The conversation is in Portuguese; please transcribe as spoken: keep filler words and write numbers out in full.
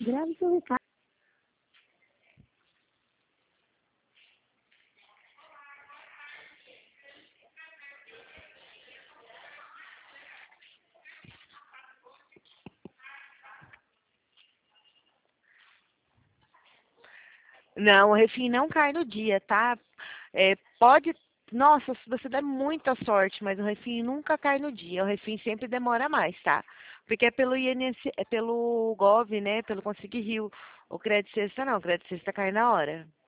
Grave seu recado. Não, o refim não cai no dia, tá? É, pode. Nossa, se você der muita sorte, mas o refim nunca cai no dia. O refim sempre demora mais, tá? Porque é pelo I N S, é pelo Gov, né? Pelo Consegui Rio. O crédito sexta não, o crédito sexta cai na hora.